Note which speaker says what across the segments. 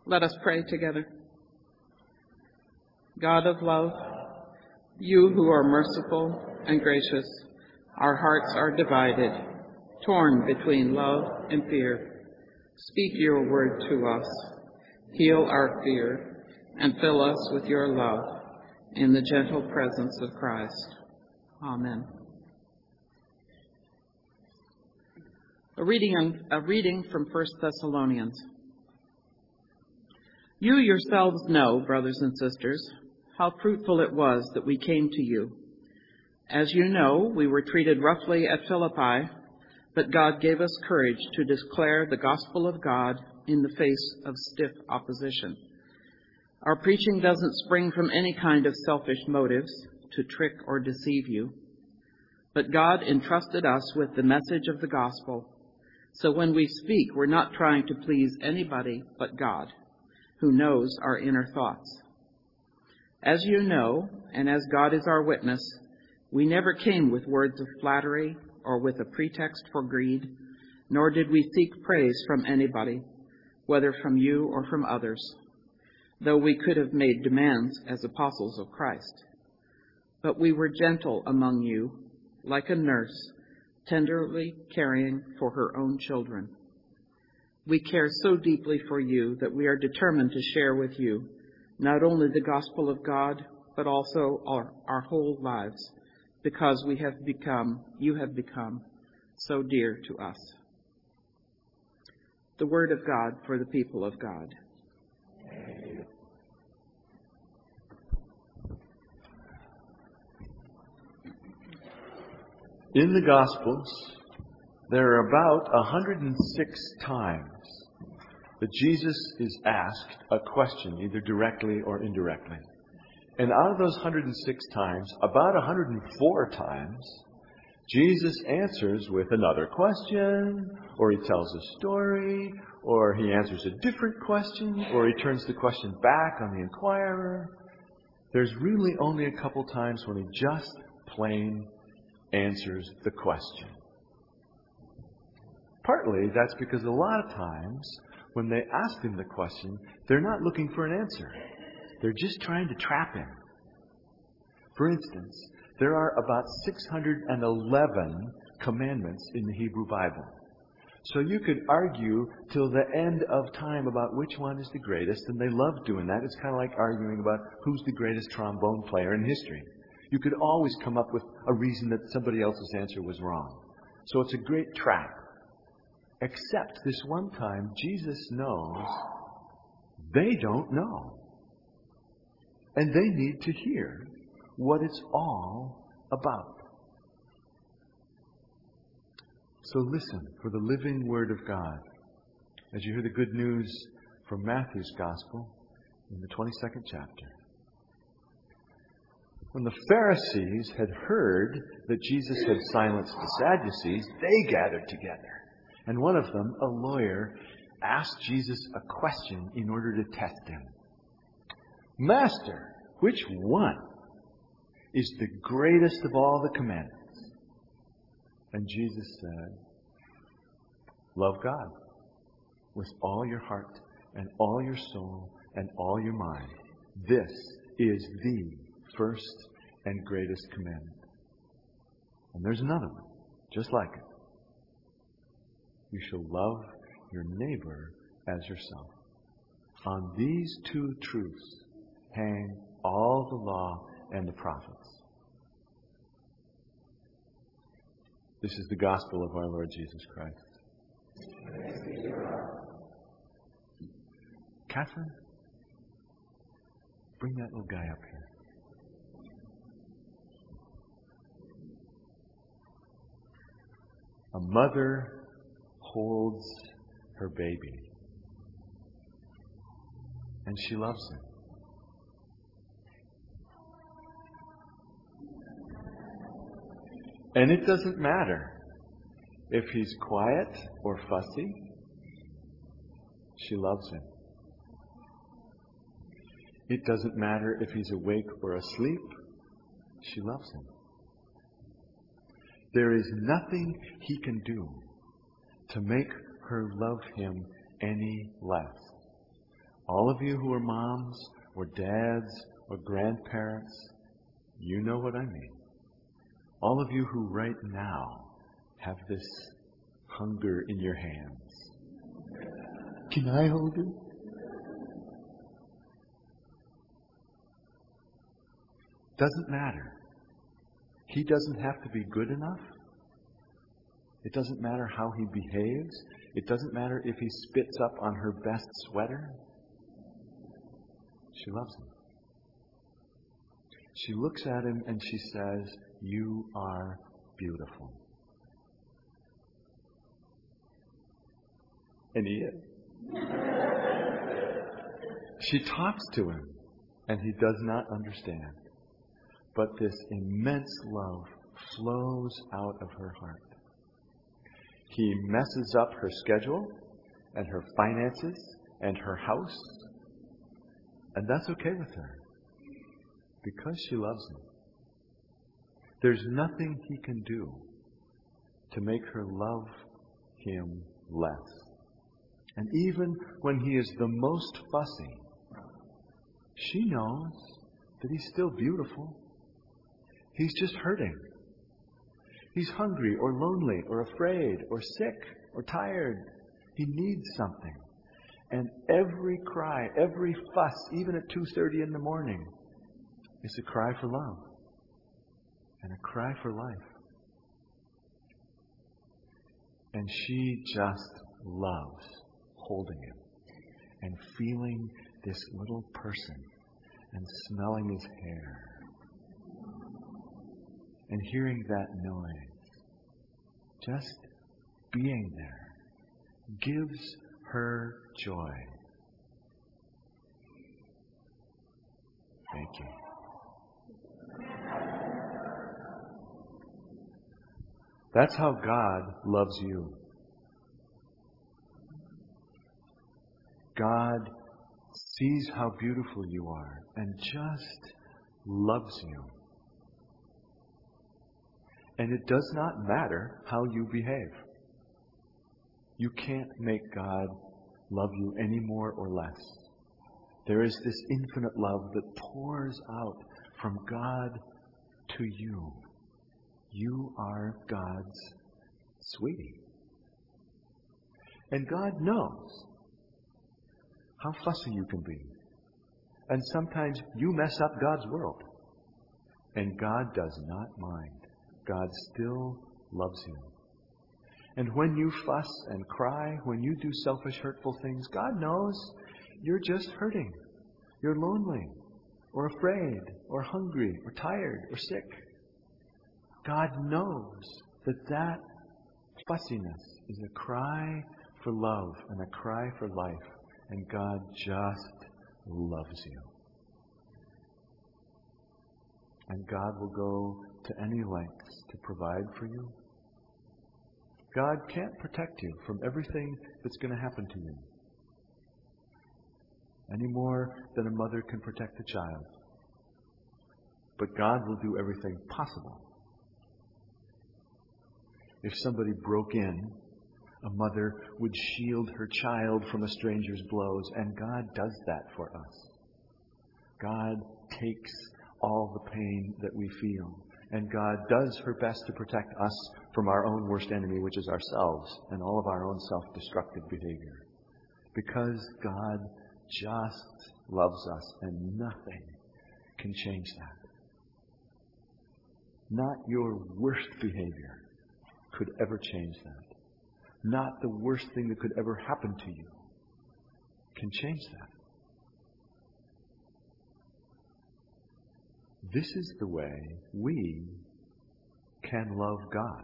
Speaker 1: Let us pray together. God of love, you who are merciful and gracious, our hearts are divided, torn between love and fear. Speak your word to us, heal our fear, and fill us with your love in the gentle presence of Christ. Amen. A reading from 1 Thessalonians. You yourselves know, brothers and sisters, how fruitful it was that we came to you. As you know, we were treated roughly at Philippi, but God gave us courage to declare the gospel of God in the face of stiff opposition. Our preaching doesn't spring from any kind of selfish motives to trick or deceive you, but God entrusted us with the message of the gospel. So when we speak, we're not trying to please anybody but God, who knows our inner thoughts. As you know, and as God is our witness, we never came with words of flattery or with a pretext for greed, nor did we seek praise from anybody, whether from you or from others, though we could have made demands as apostles of Christ. But we were gentle among you, like a nurse tenderly caring for her own children. We care so deeply for you that we are determined to share with you not only the gospel of God, but also our whole lives, because you have become so dear to us. The word of God for the people of God.
Speaker 2: In the Gospels, there are about 106 times that Jesus is asked a question, either directly or indirectly. And out of those 106 times, about 104 times, Jesus answers with another question, or he tells a story, or he answers a different question, or he turns the question back on the inquirer. There's really only a couple times when he just plain answers the question. Partly that's because a lot of times when they ask him the question, they're not looking for an answer. They're just trying to trap him. For instance, there are about 611 commandments in the Hebrew Bible. So you could argue till the end of time about which one is the greatest, and they love doing that. It's kind of like arguing about who's the greatest trombone player in history. You could always come up with a reason that somebody else's answer was wrong. So it's a great trap. Except this one time, Jesus knows they don't know. And they need to hear what it's all about. So listen for the living Word of God as you hear the good news from Matthew's Gospel in the 22nd chapter. When the Pharisees had heard that Jesus had silenced the Sadducees, they gathered together. And one of them, a lawyer, asked Jesus a question in order to test him. Master, which one is the greatest of all the commandments? And Jesus said, love God with all your heart and all your soul and all your mind. This is the first and greatest commandment. And there's another one, just like it. You shall love your neighbor as yourself. On these two truths hang all the law and the prophets. This is the gospel of our Lord Jesus Christ. Catherine, bring that little guy up here. A mother holds her baby, and she loves him. And it doesn't matter if he's quiet or fussy, she loves him. It doesn't matter if he's awake or asleep, she loves him. There is nothing he can do to make her love him any less. All of you who are moms or dads or grandparents, you know what I mean. All of you who right now have this hunger in your hands. Can I hold it? Doesn't matter. He doesn't have to be good enough. It doesn't matter how he behaves. It doesn't matter if he spits up on her best sweater. She loves him. She looks at him and she says, "You are beautiful." And he is. She talks to him and he does not understand. But this immense love flows out of her heart. He messes up her schedule and her finances and her house. And that's okay with her. Because she loves him. There's nothing he can do to make her love him less. And even when he is the most fussy, she knows that he's still beautiful. He's just hurting. He's hungry or lonely or afraid or sick or tired. He needs something. And every cry, every fuss, even at 2:30 in the morning, is a cry for love and a cry for life. And she just loves holding him and feeling this little person and smelling his hair and hearing that noise. Just being there gives her joy. Thank you. That's how God loves you. God sees how beautiful you are and just loves you. And it does not matter how you behave. You can't make God love you any more or less. There is this infinite love that pours out from God to you. You are God's sweetie. And God knows how fussy you can be. And sometimes you mess up God's world. And God does not mind. God still loves you. And when you fuss and cry, when you do selfish, hurtful things, God knows you're just hurting. You're lonely, or afraid, or hungry, or tired, or sick. God knows that that fussiness is a cry for love and a cry for life. And God just loves you. And God will go to any lengths to provide for you. God can't protect you from everything that's going to happen to you, any more than a mother can protect a child. But God will do everything possible. If somebody broke in, a mother would shield her child from a stranger's blows, and God does that for us. God takes all the pain that we feel, and God does her best to protect us from our own worst enemy, which is ourselves, and all of our own self-destructive behavior. Because God just loves us, and nothing can change that. Not your worst behavior could ever change that. Not the worst thing that could ever happen to you can change that. This is the way we can love God.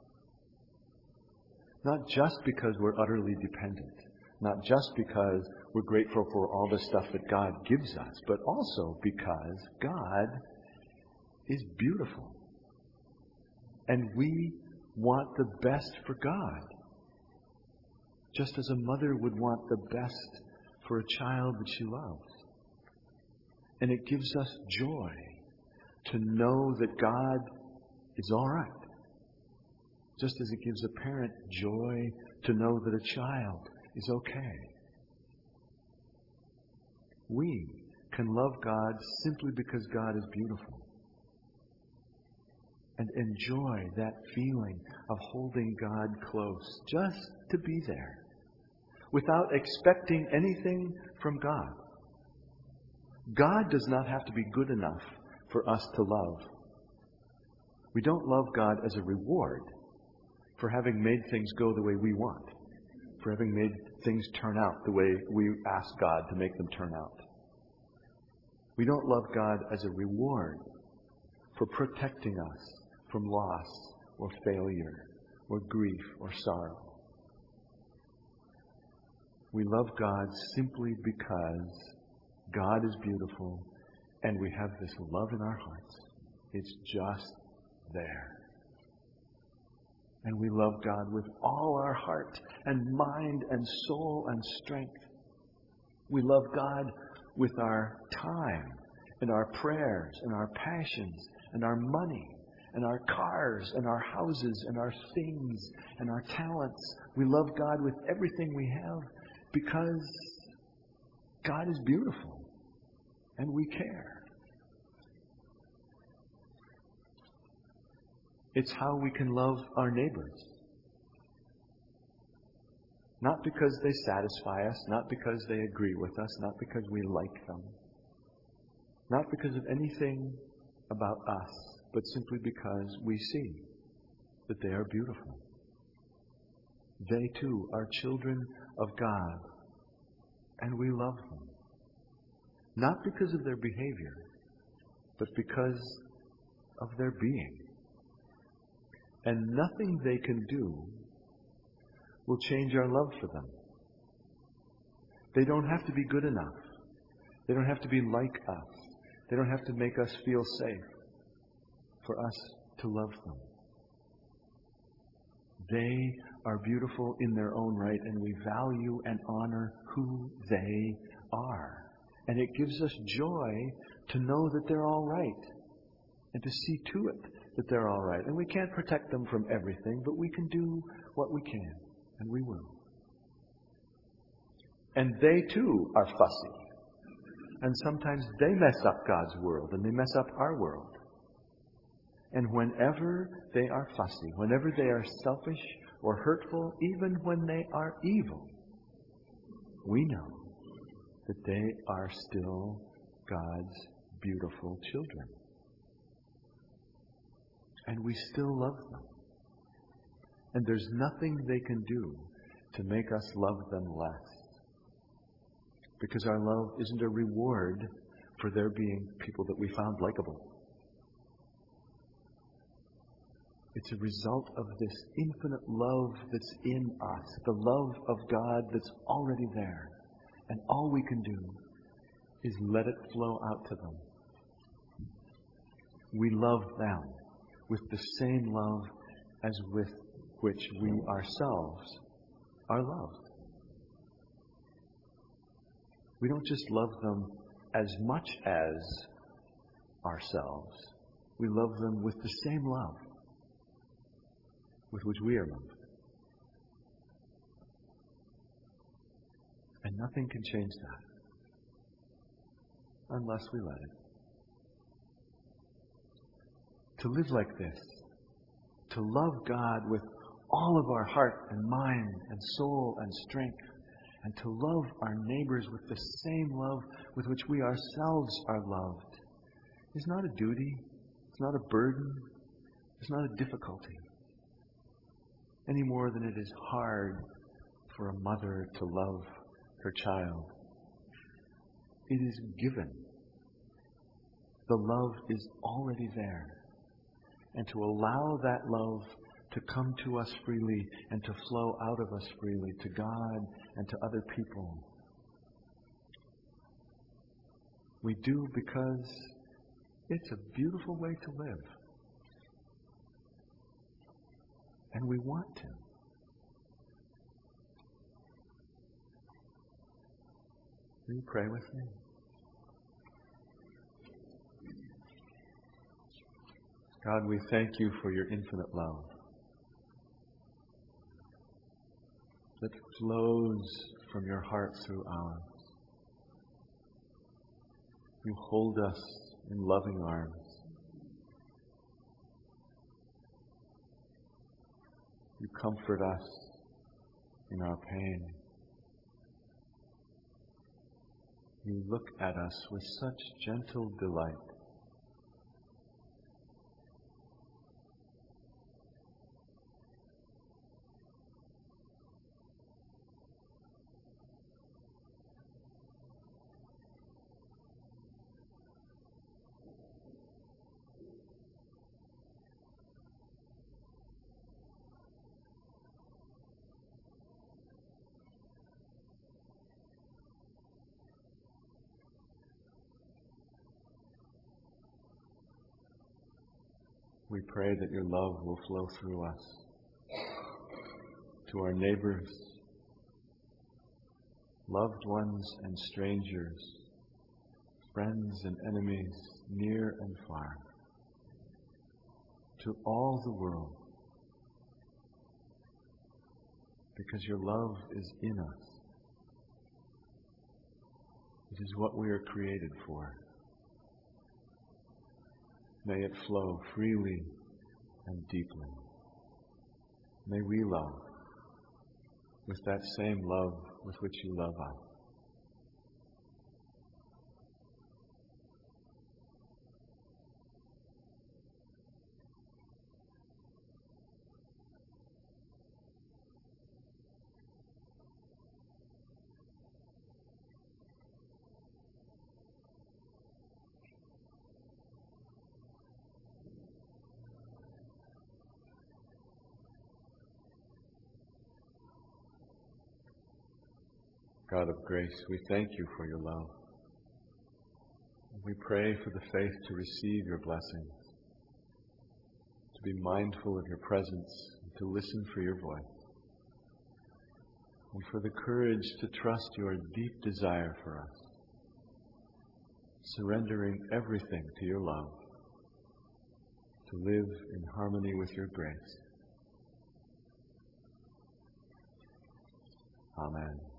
Speaker 2: Not just because we're utterly dependent, not just because we're grateful for all the stuff that God gives us, but also because God is beautiful. And we want the best for God. Just as a mother would want the best for a child that she loves. And it gives us joy to know that God is all right. Just as it gives a parent joy to know that a child is okay. We can love God simply because God is beautiful. And enjoy that feeling of holding God close, just to be there, without expecting anything from God. God does not have to be good enough for us to love. We don't love God as a reward for having made things go the way we want, for having made things turn out the way we ask God to make them turn out. We don't love God as a reward for protecting us from loss or failure or grief or sorrow. We love God simply because God is beautiful and we have this love in our hearts. It's just there. And we love God with all our heart and mind and soul and strength. We love God with our time and our prayers and our passions and our money and our cars and our houses and our things and our talents. We love God with everything we have because God is beautiful and we care. It's how we can love our neighbors. Not because they satisfy us, not because they agree with us, not because we like them, not because of anything about us, but simply because we see that they are beautiful. They too are children of God, and we love them. Not because of their behavior, but because of their being. And nothing they can do will change our love for them. They don't have to be good enough. They don't have to be like us. They don't have to make us feel safe for us to love them. They are beautiful in their own right, and we value and honor who they are. And it gives us joy to know that they're all right and to see to it that they're all right. And we can't protect them from everything, but we can do what we can, and we will. And they too are fussy. And sometimes they mess up God's world, and they mess up our world. And whenever they are fussy, whenever they are selfish or hurtful, even when they are evil, we know that they are still God's beautiful children. And we still love them. And there's nothing they can do to make us love them less. Because our love isn't a reward for their being people that we found likable. It's a result of this infinite love that's in us, the love of God that's already there. And all we can do is let it flow out to them. We love them with the same love as with which we ourselves are loved. We don't just love them as much as ourselves. We love them with the same love with which we are loved. And nothing can change that unless we let it. To live like this, to love God with all of our heart and mind and soul and strength, and to love our neighbors with the same love with which we ourselves are loved, is not a duty, it's not a burden, it's not a difficulty, any more than it is hard for a mother to love her child. It is given. The love is already there. And to allow that love to come to us freely and to flow out of us freely to God and to other people, we do because it's a beautiful way to live. And we want to. Will you pray with me? God, we thank you for your infinite love that flows from your heart through ours. You hold us in loving arms. You comfort us in our pain. You look at us with such gentle delight. We pray that your love will flow through us to our neighbors, loved ones and strangers, friends and enemies, near and far, to all the world, because your love is in us. It is what we are created for. May it flow freely and deeply. May we love with that same love with which you love us. God of grace, we thank you for your love. We pray for the faith to receive your blessings, to be mindful of your presence, and to listen for your voice, and for the courage to trust your deep desire for us, surrendering everything to your love, to live in harmony with your grace. Amen.